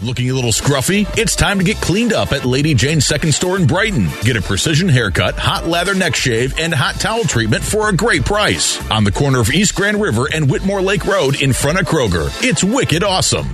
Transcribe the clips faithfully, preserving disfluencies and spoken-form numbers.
Looking a little scruffy? It's time to get cleaned up at Lady Jane's Second Store in Brighton. Get a precision haircut, hot lather neck shave, and hot towel treatment for a great price. On the corner of East Grand River and Whitmore Lake Road in front of Kroger. It's wicked awesome.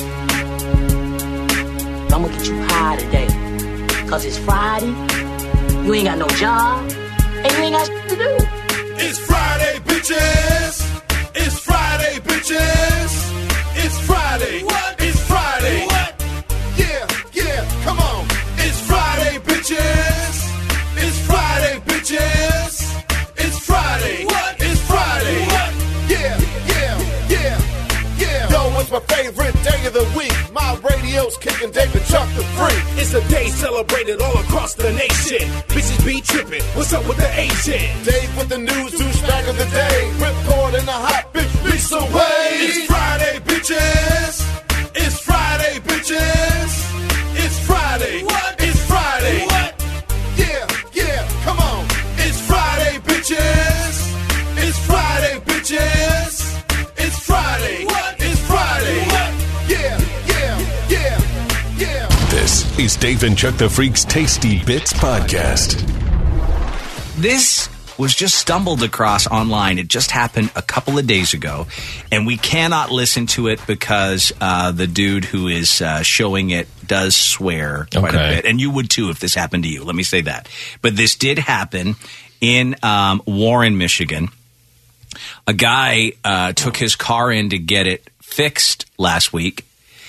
I'm gonna get you high today. Cause it's Friday, you ain't got no job, and you ain't got shit to do. It's Friday, bitches! It's Friday, bitches! It's Friday! What? It's Friday! What? Yeah, yeah, come on! It's Friday, bitches! It's Friday, bitches! It's Friday! What? It's Friday! What? Yeah, yeah, yeah, yeah! Yo, it's my favorite day of the week. My radio's kicking David Chuck the Freak. It's a day celebrated all across the nation. Bitches be tripping. What's up with the Asian? Dave with the news, douchebag of the day. Ripcord in the hot bitch, Lisa Way. It's Friday, bitches. It's Friday, bitches. It's Friday. What? It's Friday. What? Yeah, yeah, come on. It's Friday, bitches. It's Friday, bitches. It's Friday. What? It's Friday. What? Yeah, yeah, yeah, yeah. This is Dave and Chuck the Freak's Tasty Bits Podcast. This was just stumbled across online. It just happened a couple of days ago, and we cannot listen to it because uh, the dude who is uh, showing it does swear quite Okay. a bit. And you would too if this happened to you. Let me say that. But this did happen in um, Warren, Michigan. A guy uh, took his car in to get it fixed last week,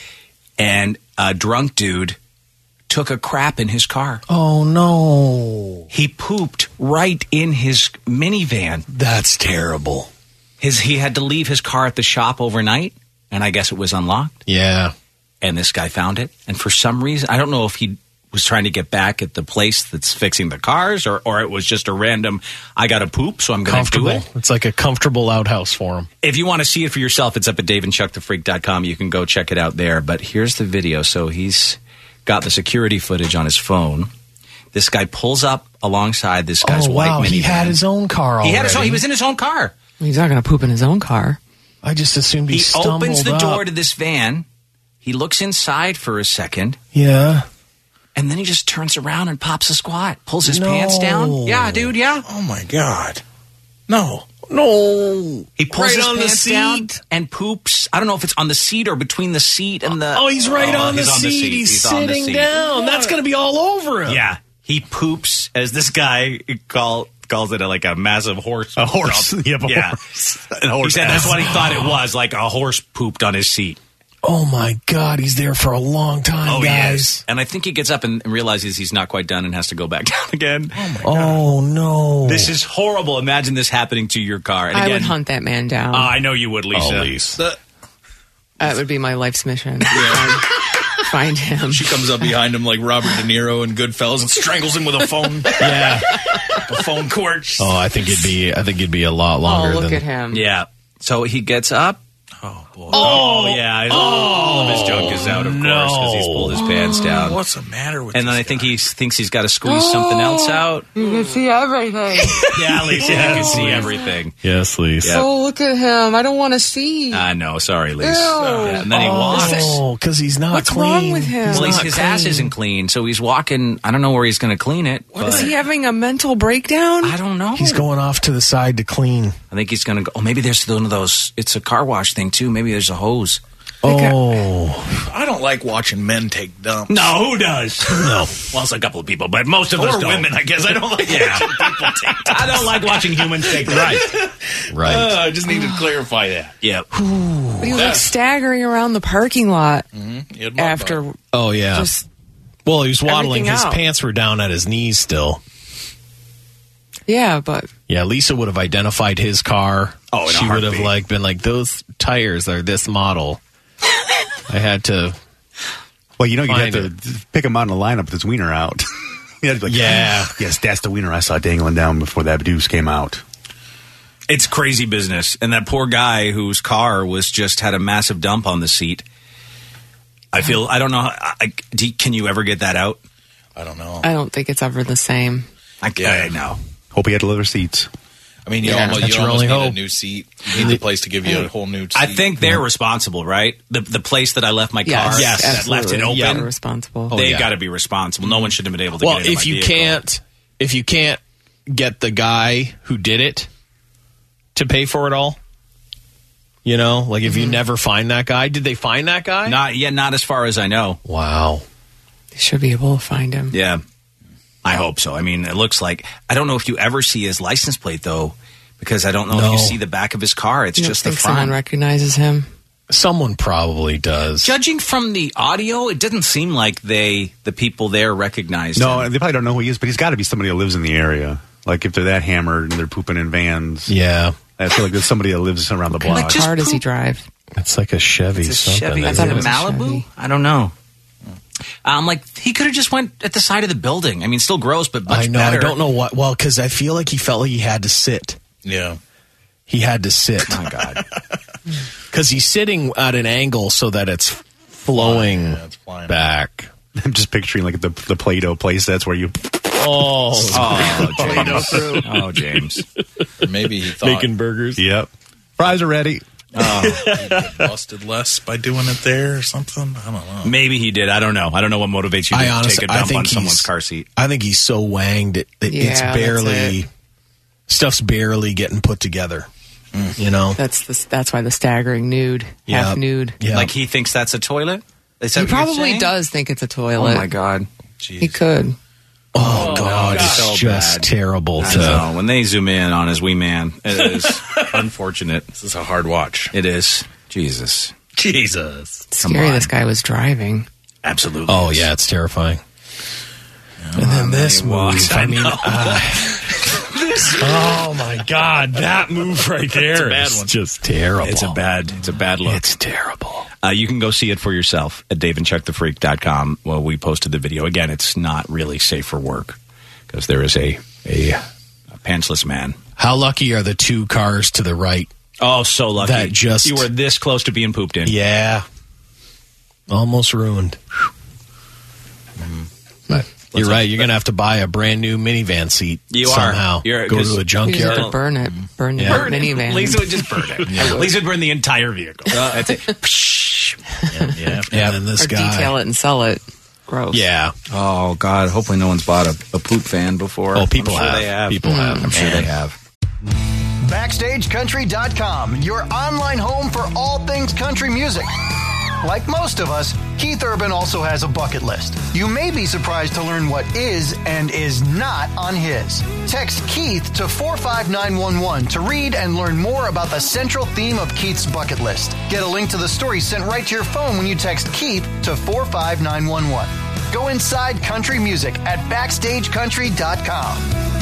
and a drunk dude took a crap in his car. Oh, no. He pooped right in his minivan. That's terrible. His He had to leave his car at the shop overnight, and I guess it was unlocked. Yeah. And this guy found it. And for some reason, I don't know if he was trying to get back at the place that's fixing the cars, or, or it was just a random, I got to poop, so I'm going to do Comfortable. it. It's like a comfortable outhouse for him. If you want to see it for yourself, it's up at dave and chuck the freak dot com. You can go check it out there. But here's the video. So he's got the security footage on his phone. This guy pulls up alongside this guy's oh, white wow. minivan. He had his own car already. He had his own, he was in his own car. He's not going to poop in his own car. I just assumed he, He stumbled opens the up. door to this van. He looks inside for a second. Yeah. And then he just turns around and pops a squat. Pulls his No. pants down. Yeah, dude, yeah. Oh, my God. No. No. He pulls Right his on the pants down seat? and poops. I don't know if it's on the seat or between the seat and the... Oh, he's right Oh, on, the he's seat. He's, on the sitting seat. down. That's going to be all over him. Yeah. He poops as this guy call, calls it a, like a massive horse. A horse. dump. Yep, a yeah. horse. He said that's what he thought it was, like a horse pooped on his seat. Oh, my God. He's there for a long time, Oh, guys. yes. And I think he gets up and realizes he's not quite done and has to go back down again. Oh, my God. Oh, no. This is horrible. Imagine this happening to your car. And I again, would hunt that man down. Oh, I know you would, Lisa. Oh, Lisa. The- that would be my life's mission. I'd find him. She comes up behind him like Robert De Niro in Goodfellas and strangles him with a phone. Yeah. A phone cord. Oh, I think it'd be. I think it'd be a lot Oh, longer look than. at him. Yeah. So he gets up. Oh, boy. Oh, yeah. All of his junk is out, of no. course, because he's pulled his pants down. What's the matter with And then this I think guy? he thinks he's got to squeeze something else out. You can see everything. Yeah, Lisa, you can see everything. Yes, Lisa. Yeah. Oh, look at him. I don't want to see. I know. Sorry, Lisa. Ew. Yeah, and then he walks. Oh, because he's not What's clean. wrong with him? He's Well, he's, not his ass clean. isn't clean, so he's walking. I don't know where he's going to clean it. Is but he having a mental breakdown? I don't know. He's going off to the side to clean. I think he's going to go. Oh, maybe there's one of those. It's a car wash thing, too. Maybe there's a hose. Oh, I don't like watching men take dumps. No, who does? No. Well, it's a couple of people, but most of Or us don't. women, I guess. I don't like Yeah. watching people take dumps. I don't like watching humans take dumps. right. Uh, I just need to clarify that. Yep. But he was like staggering around the parking lot Mm-hmm. He had my after butt. Oh yeah. just, well, he was waddling. everything His out. pants were down at his knees still. yeah, but Yeah, Lisa would have identified his car. Oh, in a she would have heartbeat. like been like, those tires are this model. I had to. Well, you know, you have Find to pick him out in the lineup with his wiener out. You had to be like, Yeah. yes, that's the wiener I saw dangling down before that deuce came out. It's crazy business. And that poor guy whose car was just had a massive dump on the seat. I feel, I don't know. I, I, do, can you ever get that out? I don't know. I don't think it's ever the same. I, I know. Hope he had leather seats. I mean, you Yeah, almost, that's you your almost only need a hope. new seat. You need the place to give you a whole new seat. I think they're responsible, right? The the place that I left my Yes, car, yes, that left it absolutely. open, They're responsible. They've Oh, yeah. got to be responsible. No one should have been able to Well, get into if my you vehicle. can't, if you can't get the guy who did it to pay for it all, you know, like if you never find that guy, did they find that guy? Not yet, not as far as I know. Wow. They should be able to find him. Yeah. I hope so. I mean, it looks like, I don't know if you ever see his license plate, though, because I don't know No. if you see the back of his car. It's You don't just the think front. someone recognizes him? Someone probably does. Judging from the audio, it didn't seem like they, the people there, recognized No, him. they probably don't know who he is, but he's got to be somebody that lives in the area. Like if they're that hammered and they're pooping in vans. Yeah. I feel like there's somebody that lives around the block. What car does he drive? It's like a Chevy. It's a something, Chevy. isn't Is it a it? was a Malibu? Chevy. I don't know. Um, like he could have just went at the side of the building. I mean, still gross, but much I know. better. I don't know what. Well, because I feel like he felt like he had to sit. Yeah. He had to sit. My God. Because he's sitting at an angle so that it's flowing Yeah, it's flying. back. I'm just picturing like the the Play-Doh place. That's where you. Oh, Oh, James. Oh, James. Or maybe he thought making burgers. Yep. Fries are ready. he'd get busted less by doing it there or something. I don't know. Maybe he did. I don't know. I don't know what motivates you to I honestly, take a I dump think on someone's he's- car seat. I think he's so wanged. It, it, Yeah, it's that's barely it. stuff's barely getting put together. You know. That's the, that's why the staggering nude, Yeah. half nude. Yeah. Like he thinks that's a toilet? Is that He what you're probably saying? does think it's a Oh, toilet. my God. He could. oh God, it's it's so just bad. terrible. I To, know. When they zoom in on his wee man, it is unfortunate. This is a hard watch. It is. Jesus. Jesus. Scary on. this guy was driving. Absolutely. oh is. yeah, it's terrifying. And then this he move. walks, I I mean, know. uh, oh my God, that move right there bad is one. just terrible. It's a bad, it's a bad look. It's terrible. Uh, you can go see it for yourself at dave and chuck the freak dot com. Well, we posted the video. Again, it's not really safe for work because there is a, a, a pantsless man. How lucky are the two cars to the right? Oh, so lucky. That just- You were this close to being pooped in. Yeah, almost ruined. But you're right. You're gonna have to buy a brand new minivan seat. You are. somehow. You're- Go 'cause- to a You just junkyard. have to burn it. Burn the Yeah. Burn it. minivan. Lisa would just burn it. Lisa would burn the entire vehicle. That's it. Yeah. Yeah, and then this or guy. detail it and sell it. Gross. Yeah. Oh, God. Hopefully no one's bought a, a poop fan before. Oh, people I'm sure have. They have. People have. I'm sure they have. Backstage Country dot com, your online home for all things country music. Like most of us, Keith Urban also has a bucket list. You may be surprised to learn what is and is not on his. Text Keith to four five nine one one to read and learn more about the central theme of Keith's bucket list. Get a link to the story sent right to your phone when you text Keith to four five nine one one. Go inside country music at backstage country dot com.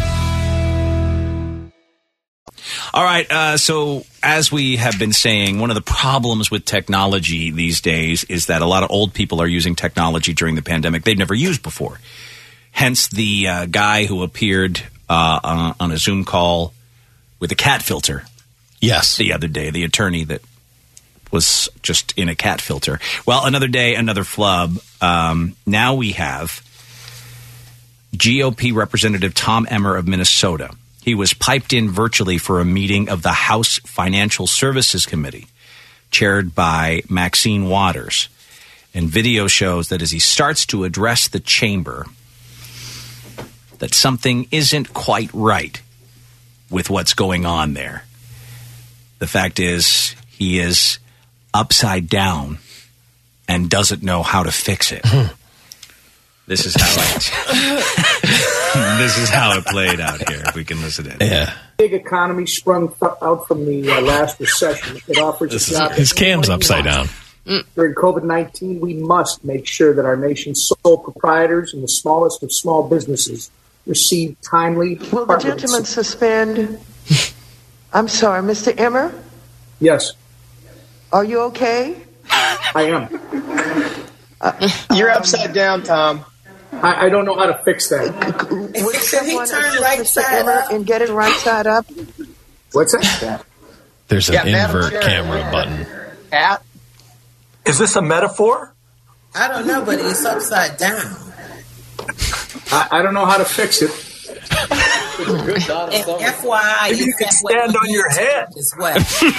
All right. Uh, so, as we have been saying, one of the problems with technology these days is that a lot of old people are using technology during the pandemic they've never used before. Hence, the uh, guy who appeared uh, on, on a Zoom call with a cat filter. Yes. The other day, the attorney that was just in a cat filter. Well, another day, another flub. Um, now we have G O P Representative Tom Emmer of Minnesota. He was piped in virtually for a meeting of the House Financial Services Committee, chaired by Maxine Waters. And video shows that as he starts to address the chamber, that something isn't quite right with what's going on there. The fact is, he is upside down and doesn't know how to fix it. This is how it, this is how it played out here. If we can listen in. Yeah. Big economy sprung th- out from the uh, last recession. It offers This a is, job. his to cam's anyone upside who down. wants. During COVID nineteen, we must make sure that our nation's sole proprietors and the smallest of small businesses receive timely. Will the gentleman suspend? I'm sorry, Mister Emmer? Yes. Are you okay? I am. Uh, You're um, upside down, Tom. I, I don't know how to fix that. Would someone assist Mister Emmer in getting right side up? What's that? There's an Yeah, Madam invert Chair. camera button. Pat? Is this a metaphor? I don't know, but it's upside down. I, I don't know how to fix it. And F Y I, Maybe you can stand on your head as well.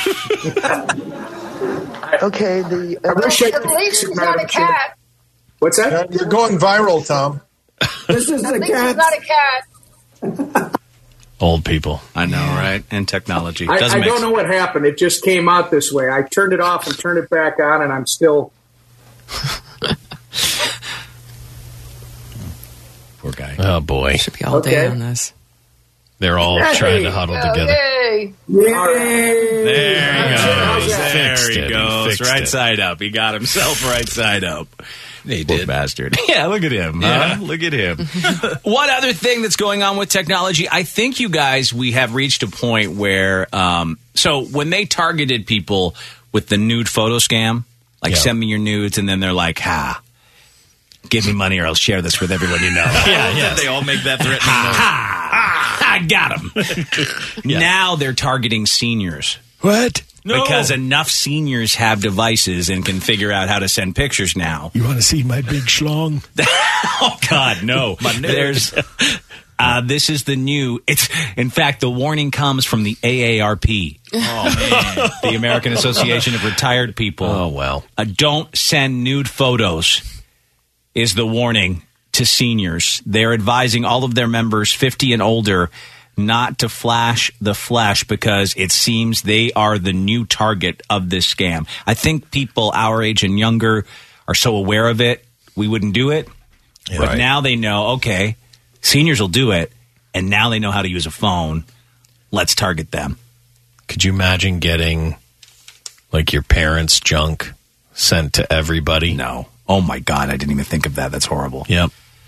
Okay, the. Uh, I wish I At least it's not a cat. What's that? You're going viral, Tom. This is At the least cat. it's not a cat. Old people. I know, right? And technology. I, Doesn't I make don't know what happened. It just came out this way. I turned it off and turned it back on, and I'm still. Poor guy. Oh, boy. Should be all day Okay. on this. They're all Hey. trying to huddle Oh, together. yay. Yay! There he How's goes. that? There Fixed he it. He goes. fixed Right it. side up. He got himself right side up. He Poor did. bastard. Yeah, look at him. Yeah. Huh? Look at him. One other thing that's going on with technology, I think you guys, we have reached a point where, um, so when they targeted people with the nude photo scam, like Yeah. send me your nudes, and then they're like, ha, give me money or I'll share this with everyone you know. Yeah, yeah. They all make that threatening noise. Ha, I got him. Now they're targeting seniors. What? Because enough seniors have devices and can figure out how to send pictures now. You want to see my big schlong? Oh God, no! There's uh, this is the new. It's in fact the warning comes from the A A R P. Oh man, the American Association of Retired People. Oh well. Uh, don't send nude photos. Is the warning to seniors? They're advising all of their members, fifty and older, not to flash the flesh because it seems they are the new target of this scam. I think people our age and younger are so aware of it, we wouldn't do it. Yeah, but right. now they know, okay, seniors will do it, and now they know how to use a phone. Let's target them. Could you imagine getting like your parents' junk sent to everybody? No. Oh my God, I didn't even think of that. That's horrible. Yep.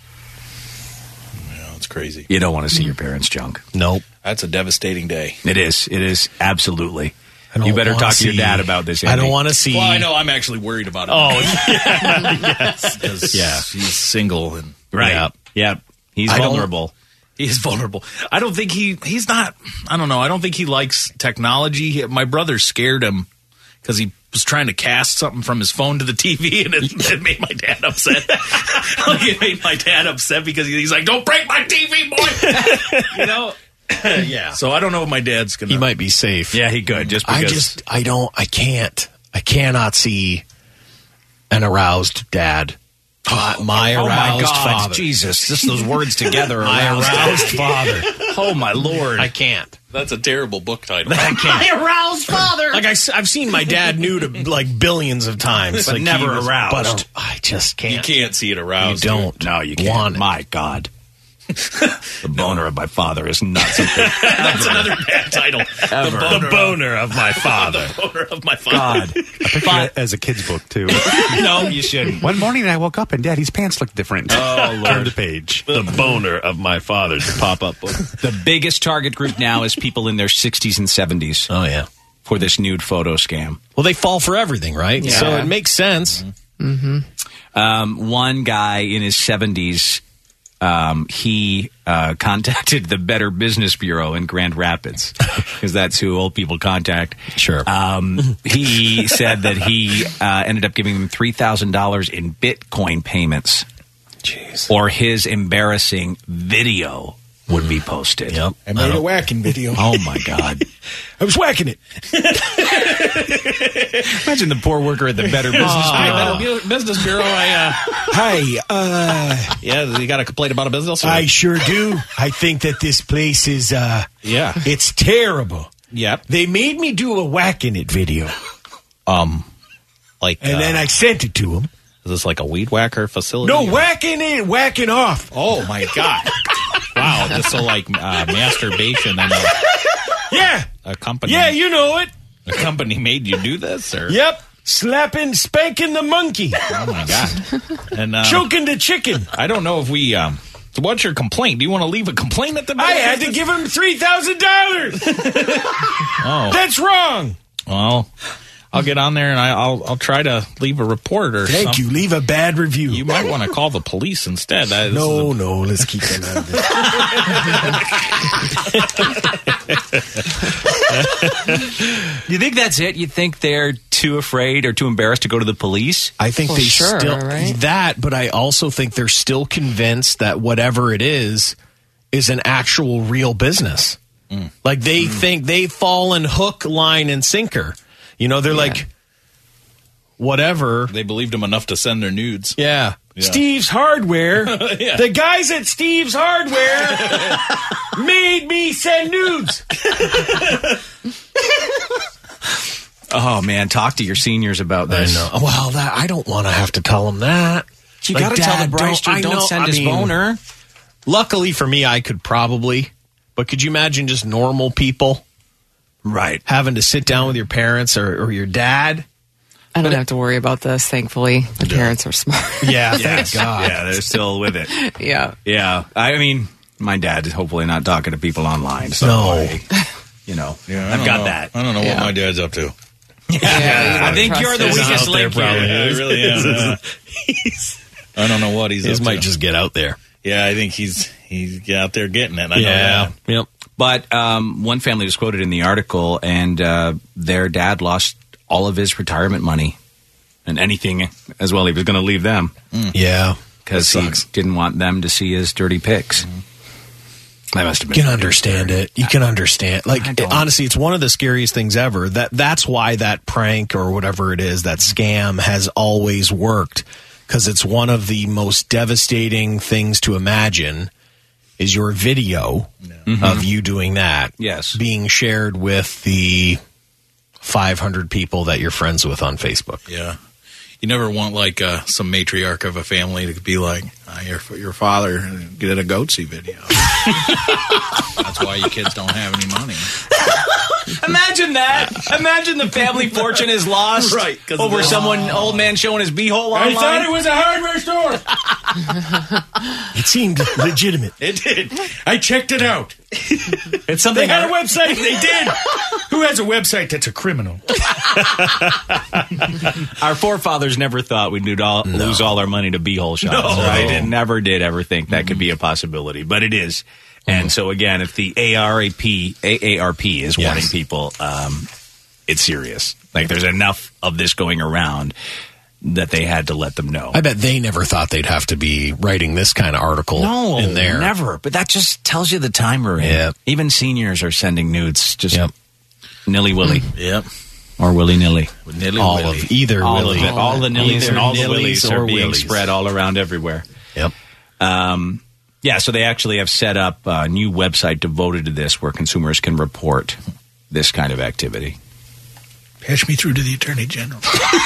Yeah, it's crazy. You don't want to see your parents' junk. Nope. That's a devastating day. It is. It is absolutely. I don't You better wanna talk to your see- dad about this, I Andy. don't want to see. Well, I know I'm actually worried about it. Oh, yeah. yes. Because Yeah. he's single and Right. Yep. Yep. He's I don't- vulnerable. he's vulnerable. I don't think he he's not. I don't know. I don't think he likes technology. He, my brother scared him because he was trying to cast something from his phone to the T V, and it, it made my dad upset. Like it made my dad upset because he's like, "Don't break my T V, boy!" You know. Yeah. So I don't know if my dad's gonna. He might be safe. Yeah, he could. Just because. I just, I don't, I can't, I cannot see an aroused dad. My, my Oh aroused my God, father. Jesus! Just those words together. My aroused father. Oh my Lord! I can't. That's a terrible book title. I can't. aroused father. Like I, have seen my dad nude like billions of times, But like never he was- aroused. But um, I just You can't. can't see it You aroused. don't. No, you can't. want it. My God. The boner of my father is not something. That's another bad title. Ever. The boner of my father. The boner of my father. God. I picture it as a kid's book, too. No, you shouldn't. One morning I woke up and Daddy's pants looked different. Oh, Lord. Turn the page. The boner of my father. The pop-up book. The biggest target group now is people in their sixties and seventies Oh yeah. for this nude photo scam. Well, they fall for everything, right? Yeah. So it makes sense. Um, one guy in his seventies, um, he uh, contacted the Better Business Bureau in Grand Rapids because that's who old people contact. Sure. Um, he said that he uh, ended up giving them three thousand dollars in Bitcoin payments, Jeez. or his embarrassing video would be posted. Yep. I made a whacking video. Oh my God! I was whacking it. Imagine the poor worker at the Better Business Hi, Bureau. Better Bu- Business Bureau. I uh, Hi. Uh, yeah, you got a complaint about a business? Or? I sure do. I think that this place is, uh, yeah, it's terrible. yep. They made me do a whacking it video, Um, like, and uh, then I sent it to them. is this like a weed whacker facility? No, whacking it, whacking off. Oh my God! Wow, just so like uh, masturbation and a, Yeah. a company. Yeah, you know it. a company made you do this, or Yep. Slapping, spanking the monkey. oh my God! And uh, Choking the chicken. I don't know if we. Um, so what's your complaint? Do you want to leave a complaint at the? I had to give him three thousand dollars. Oh, That's wrong. well, I'll get on there and I, I'll I'll try to leave a report or. Thank something. you. Leave a bad review. You might want to call the police instead. That is No, a- no, let's keep them out of this. You think that's it? You think they're too afraid or too embarrassed to go to the police? I think Well, they sure, still right? that, but I also think they're still convinced that whatever it is is an actual real business. Mm. Like they mm. think they fall in hook, line, and sinker. You know, they're yeah. like, whatever. They believed him enough to send their nudes. Yeah. yeah. Steve's Hardware. yeah. The guys at Steve's Hardware made me send nudes. Oh, man. Talk to your seniors about this. I know. Well, that, I don't want to have to tell them that. You like, got to tell the Bryce don't, don't know, send I his mean, boner. Luckily for me, I could probably. But could you imagine just normal people? Right. Having to sit down with your parents or, or your dad? I don't but have to worry about this, thankfully. My yeah. parents are smart. Yeah, yes. thank God. Yeah, they're still with it. yeah. Yeah. I mean, my dad is hopefully not talking to people online. So no. I, you know, yeah, I've got know. that. I don't know yeah. what my dad's up to. Yeah, yeah, I think you're the weakest link here. Yeah, I really am. Yeah. I don't know what he's His up might to. just get out there. Yeah, I think he's he's out there getting it. I yeah. know that. Yep. But um, one family was quoted in the article, and uh, their dad lost all of his retirement money and anything as well. He was going to leave them. Mm. Yeah. Because he didn't want them to see his dirty pics. Mm-hmm. That must have been. You can understand it. You can understand. Like, it, honestly, it's one of the scariest things ever. That That's why that prank or whatever it is, that scam has always worked. Because it's one of the most devastating things to imagine is your video yeah. mm-hmm. of you doing that. Yes. Being shared with the five hundred people that you're friends with on Facebook. Yeah. You never want, like, uh, some matriarch of a family to be like, uh, your, your father did a goatsy video. That's why you kids don't have any money. Imagine that. Imagine the family fortune is lost right, over someone, oh. old man showing his beehole online. I thought it was a hardware store. It seemed legitimate. It did. I checked it out. It's something. They had a website. They did. Who has a website that's a criminal? Our forefathers never thought we'd all, no. lose all our money to beehole shops, no. right? And never did ever think that mm-hmm. could be a possibility, but it is. And so, again, if the A R A P, A A R P is yes. warning people, um, it's serious. Like, there's enough of this going around that they had to let them know. I bet they never thought they'd have to be writing this kind of article no, in there. Never. But that just tells you the time we're in. Yep. Even seniors are sending nudes just yep. nilly-willy. Yep. Or willy-nilly. Nilly all willy. of either all willy. Of it. All the nillies and all the willies are being willies. spread all around everywhere. Yep. Um, yeah, so they actually have set up a new website devoted to this where consumers can report this kind of activity. Patch me through to the Attorney General.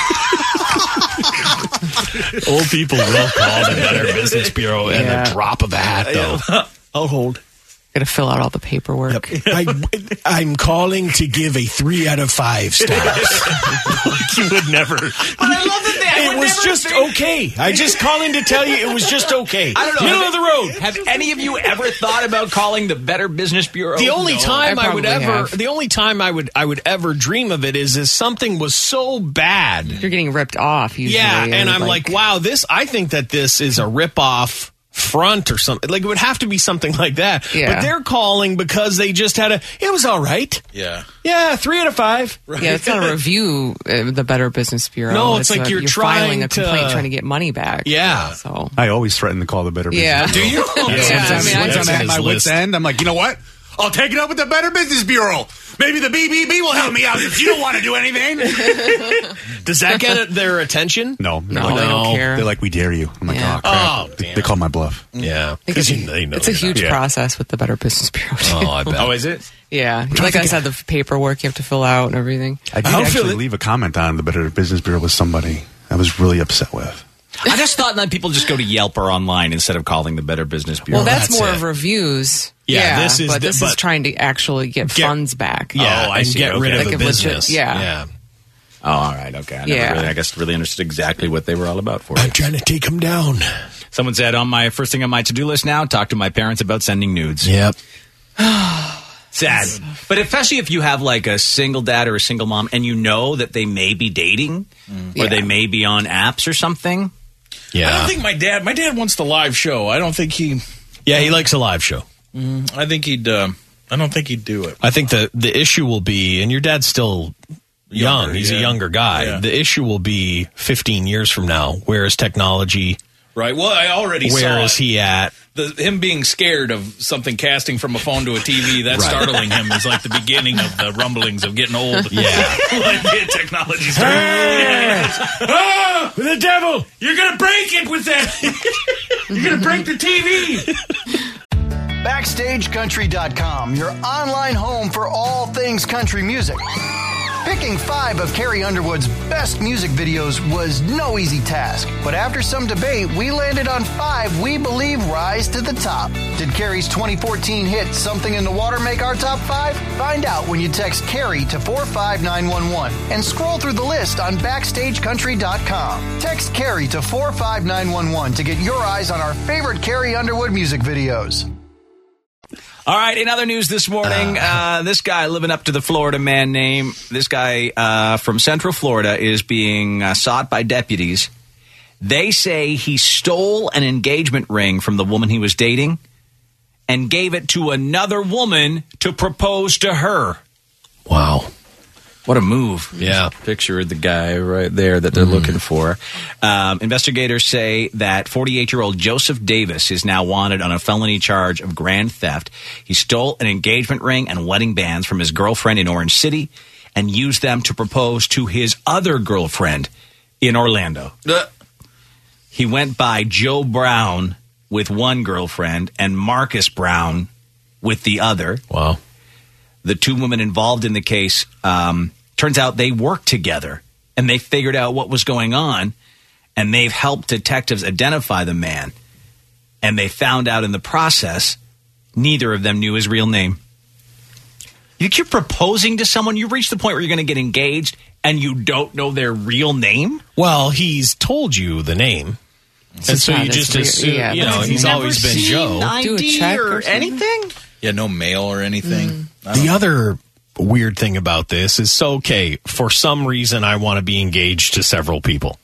Old people will call the Better Business Bureau and yeah. a drop of a hat, though. I'll hold. Got to fill out all the paperwork. Yep. I, I'm calling to give a three out of five stars. You would never. But I love that they. It was just think. okay. I just calling to tell you it was just okay. I don't know. Middle have, of the road. Have any of you ever thought about calling the Better Business Bureau? The only no. time I, I would ever, have. the only time I would, I would ever dream of it is if something was so bad. You're getting ripped off. Usually, yeah, and I'm like, like, wow, this. I think that this is a ripoff. Front or something like it would have to be something like that. Yeah. But they're calling because they just had a. It was all right. Yeah. Yeah, three out of five. Right. Yeah, it's not a review. Uh, the Better Business Bureau. No, it's, it's like a, you're, you're filing a to, complaint, trying to get money back. Yeah. So I always threaten to call the Better Business yeah. Bureau. Do you? yeah. yeah. I mean, Once I'm at my wit's end, I'm like, you know what? I'll take it up with the Better Business Bureau. Maybe the B B B will help me out if you don't want to do anything. Does that get their attention? No. No, like, they don't care. They're like, we dare you. I'm like, yeah. oh, crap. Oh, they, they call my bluff. Yeah. Because you, they know it's a huge yeah. process with the Better Business Bureau, too. Oh, I bet. Oh, is it? Yeah. Like I said, the paperwork you have to fill out and everything. I did actually leave a comment on the Better Business Bureau with somebody I was really upset with. I just thought that people just go to Yelp or online instead of calling the Better Business Bureau. Well, that's, that's more it. of reviews. Yeah, yeah this is but the, this but is trying to actually get, get funds back. Yeah, oh, I and see. get okay. rid of like a business. Legit, yeah. yeah. Oh, all right. Okay. I never yeah. really, I guess, really understood exactly what they were all about for. I'm trying to take them down. Someone said on my first thing on my to-do list now, talk to my parents about sending nudes. Yep. Sad. But especially if you have like a single dad or a single mom and you know that they may be dating mm. or yeah. they may be on apps or something. Yeah. I don't think my dad, my dad wants the live show. I don't think he. Yeah, he likes a live show. Mm, I think he'd, uh, I don't think he'd do it. I think the, the issue will be, and your dad's still young. Younger, He's yeah. a younger guy. Yeah. The issue will be fifteen years from now. Where is technology? Right. Well, I already Where saw is it. he at? the him being scared of something casting from a phone to a T V, that Right. startling him is like the beginning of the rumblings of getting old. Yeah. Like yeah, technology starts. Yeah. Oh, the devil! You're going to break it with that. You're going to break the T V. Backstage Country dot com, your online home for all things country music. Picking five of Carrie Underwood's best music videos was no easy task, but after some debate, we landed on five we believe rise to the top. Did Carrie's twenty fourteen hit Something in the Water make our top five? Find out when you text Carrie to four five nine one one and scroll through the list on Backstage Country dot com. Text Carrie to four five nine one one to get your eyes on our favorite Carrie Underwood music videos. All right, in other news this morning, uh, this guy living up to the Florida man name, this guy uh, from Central Florida is being uh, sought by deputies. They say he stole an engagement ring from the woman he was dating and gave it to another woman to propose to her. Wow. What a move. Yeah. Picture the guy right there that they're mm. looking for. Um, investigators say that forty-eight-year-old Joseph Davis is now wanted on a felony charge of grand theft. He stole an engagement ring and wedding bands from his girlfriend in Orange City and used them to propose to his other girlfriend in Orlando. Uh. He went by Joe Brown with one girlfriend and Marcus Brown with the other. Wow. The two women involved in the case, um, turns out they worked together and they figured out what was going on and they've helped detectives identify the man. And they found out in the process, neither of them knew his real name. You think you're proposing to someone, you reach the point where you're going to get engaged and you don't know their real name? Well, he's told you the name. It's and so not you just weird. assume, Yeah, you know, he's always been Joe. Do a check or, or anything? Yeah, no mail or anything. Mm. The other weird thing about this is, so, okay, for some reason I want to be engaged to several people.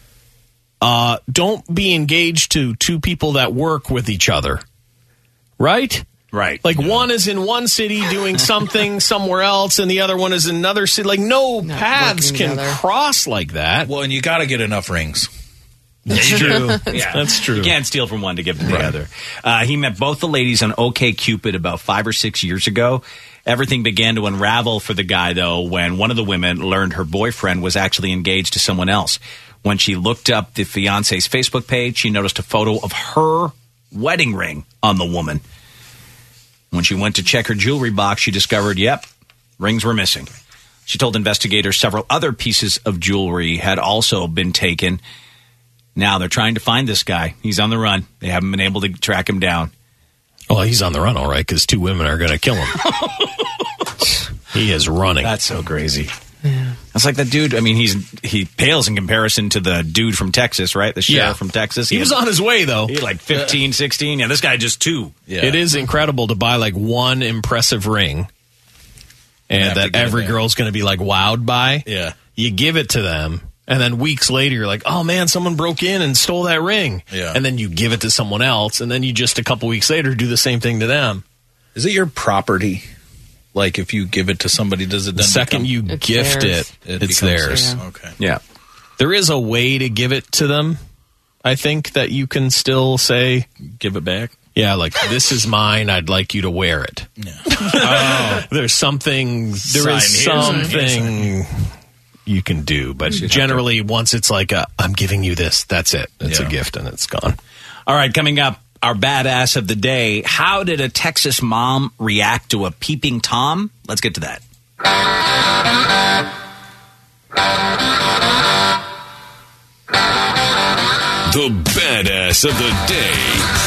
Uh, don't be engaged to two people that work with each other. Right? Right. Like yeah. one is in one city doing something somewhere else and the other one is in another city. Like no Not paths can together. cross like that. Well, and you got to get enough rings. That's true. Yeah, that's true. You can't steal from one to give to the right. other. Uh, he met both the ladies on OkCupid about five or six years ago. Everything began to unravel for the guy, though, when one of the women learned her boyfriend was actually engaged to someone else. When she looked up the fiance's Facebook page, she noticed a photo of her wedding ring on the woman. When she went to check her jewelry box, she discovered, yep, rings were missing. She told investigators several other pieces of jewelry had also been taken. Now they're trying to find this guy. He's on the run. They haven't been able to track him down. Well, he's on the run, all right, because two women are going to kill him. He is running. That's so crazy. Yeah. That's like that dude. I mean, he's he pales in comparison to the dude from Texas, right? The sheriff yeah. from Texas. He, he was had, on his way, though. He had like fifteen, sixteen. Yeah, this guy just two. Yeah. It is incredible to buy like one impressive ring and that every girl's going to be like wowed by. Yeah. You give it to them. And then weeks later, you're like, oh, man, someone broke in and stole that ring. Yeah. And then you give it to someone else. And then you just a couple weeks later do the same thing to them. Is it your property? Like if you give it to somebody, does it then The second become, you it's gift theirs. it, it it's theirs? theirs. Okay. Yeah. There is a way to give it to them, I think, that you can still say, give it back. Yeah, like, this is mine. I'd like you to wear it. Yeah. Oh, there's something, there is something you can do, but generally once it's like a, I'm giving you this, that's it. It's Yeah. a gift and it's gone. All right, coming up, our badass of the day. How did a Texas mom react to a peeping Tom? Let's get to that. The badass of the day.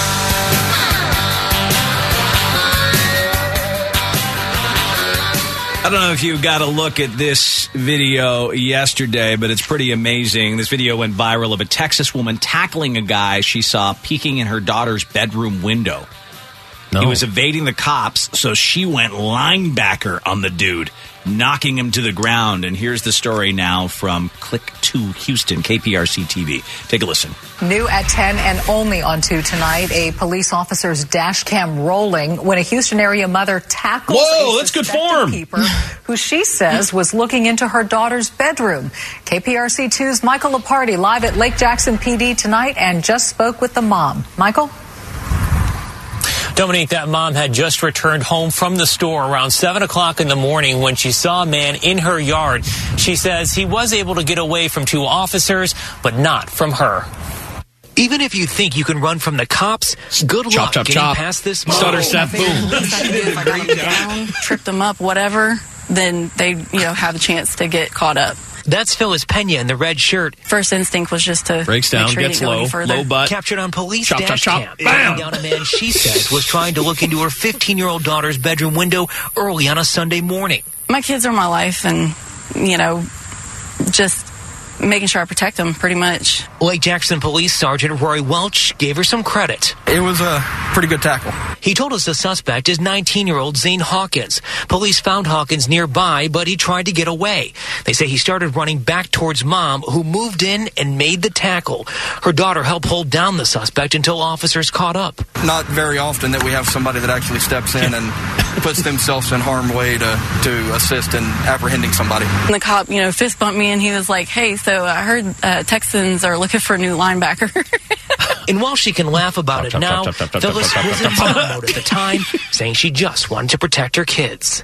I don't know if you got a look at this video yesterday, but it's pretty amazing. This video went viral of a Texas woman tackling a guy she saw peeking in her daughter's bedroom window. No. He was evading the cops, so she went linebacker on the dude, knocking him to the ground. And here's the story now from Click two Houston, K P R C T V. Take a listen. New at ten and only on two tonight, a police officer's dash cam rolling when a Houston area mother tackles Whoa, a that's good suspected form. keeper who she says was looking into her daughter's bedroom. K P R C two's Michael Leparty live at Lake Jackson P D tonight and just spoke with the mom. Michael? Dominique, that mom had just returned home from the store around seven o'clock in the morning when she saw a man in her yard. She says he was able to get away from two officers, but not from her. Even if you think you can run from the cops, good chop, luck chop, getting chop. past this. Stutter step, boom. If I got them down, tripped them up, whatever, then they, you know, have a chance to get caught up. That's Phyllis Pena in the red shirt. First instinct was just to breaks make down, sure gets you didn't go low, any further. low butt. Captured on police chop, dash chop, cam. chop. Bam! Down a man she says was trying to look into her fifteen-year-old daughter's bedroom window early on a Sunday morning. My kids are my life, and, you know, just making sure I protect them, pretty much. Lake Jackson Police Sergeant Roy Welch gave her some credit. It was a pretty good tackle. He told us the suspect is nineteen-year-old Zane Hawkins. Police found Hawkins nearby, but he tried to get away. They say he started running back towards Mom, who moved in and made the tackle. Her daughter helped hold down the suspect until officers caught up. Not very often that we have somebody that actually steps in and puts themselves in harm's way to, to assist in apprehending somebody. And the cop, you know, fist bumped me, and he was like, hey, so I heard uh, Texans are looking for a new linebacker. And while she can laugh about it chop, now, chop, chop, chop, Phyllis chop, chop, was chop, in chop, mom mode at the time, saying she just wanted to protect her kids.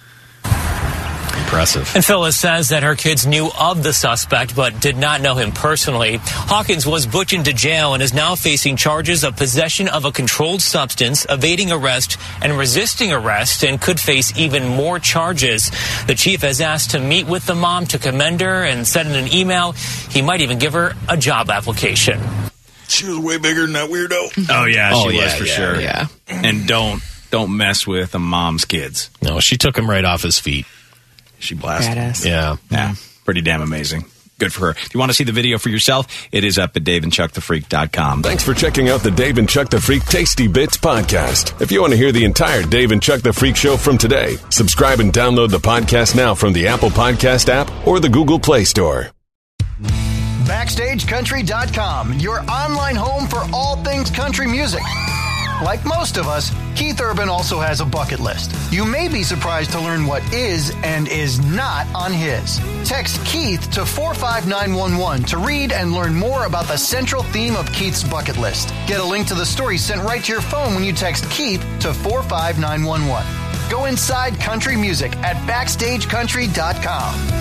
Impressive. And Phyllis says that her kids knew of the suspect but did not know him personally. Hawkins was booked into jail and is now facing charges of possession of a controlled substance, evading arrest, and resisting arrest, and could face even more charges. The chief has asked to meet with the mom to commend her and send an email. He might even give her a job application. She was way bigger than that weirdo. Oh, yeah, Oh, she yeah, was for yeah, sure. yeah. And don't don't mess with a mom's kids. No, she took him right off his feet. She blasted. Badass. Yeah. Yeah, pretty damn amazing. Good for her. If you want to see the video for yourself, it is up at dave and chuck the freak dot com. Thanks for checking out the Dave and Chuck the Freak Tasty Bits podcast. If you want to hear the entire Dave and Chuck the Freak show from today, subscribe and download the podcast now from the Apple Podcast app or the Google Play Store. Backstage Country dot com, your online home for all things country music. Like most of us, Keith Urban also has a bucket list. You may be surprised to learn what is and is not on his. Text Keith to four five nine one one to read and learn more about the central theme of Keith's bucket list. Get a link to the story sent right to your phone when you text Keith to four five nine one one. Go inside country music at Backstage Country dot com.